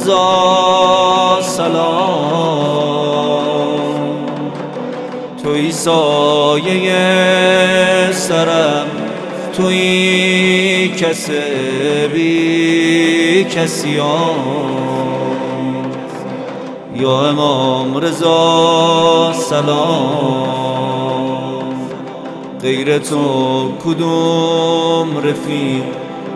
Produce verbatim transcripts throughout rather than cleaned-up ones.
رضا سلام، توی سایه سرم، توی کس بی کسیام. یا امام رضا سلام، غیر تو کدوم رفیق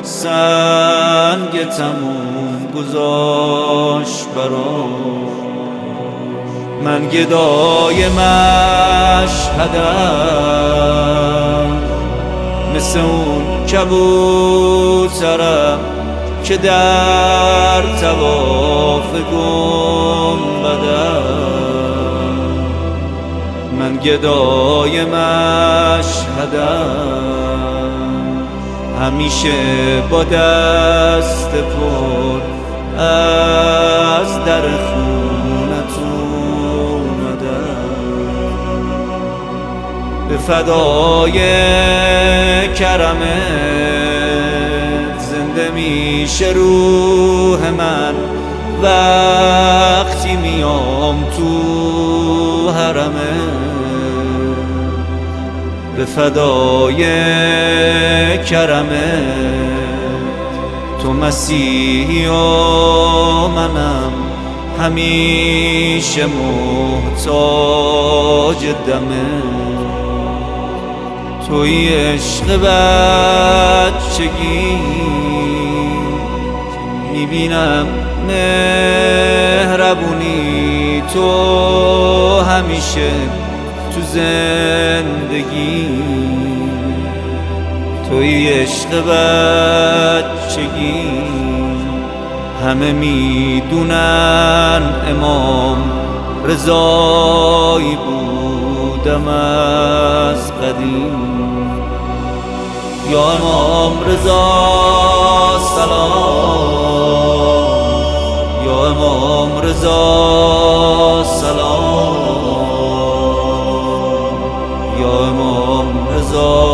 سنگ تموم گذاشت برام. من گدای مشهدم، مثل اون کبوترم که در طواف گنبدم. من گدای مشهدم، همیشه با دست پر از در خونت اومدم. به فدای کرمت زنده میشه روح من، وقتی میام تو حرمت. به فدای کرمت، تو مسیحی و منم همیشه محتاج دمت. توی عشق بچگی میبینم مهربونی تو همیشه تو زندگی. توی عشق بچگی همه میدونن امام رضایی بودم از قدیم. یا امام رضا سلام، یا امام رضا سلام، یا امام رضا